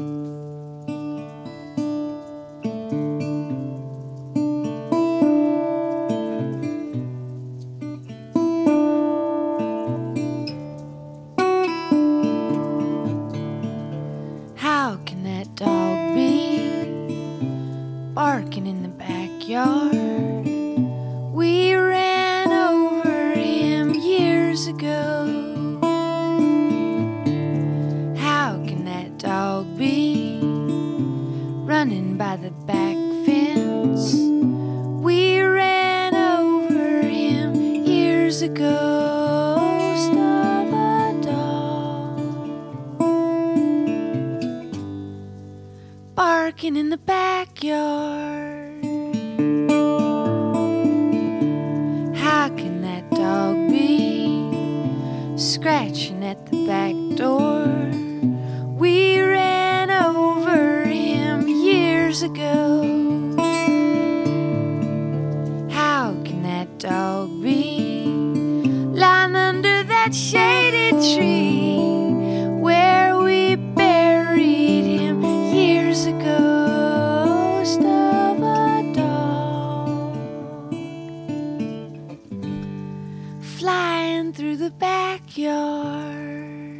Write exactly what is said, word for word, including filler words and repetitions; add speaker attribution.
Speaker 1: How can that dog be barking in the backyard? We ran over him years ago. How can that dog be running by the back fence? We ran over him years ago. Stop a dog barking in the backyard. How can that dog be scratching at the back door? We ran over him years ago. How can that dog be lying under that shady tree where we buried him years ago? Stop a dog flying through the backyard.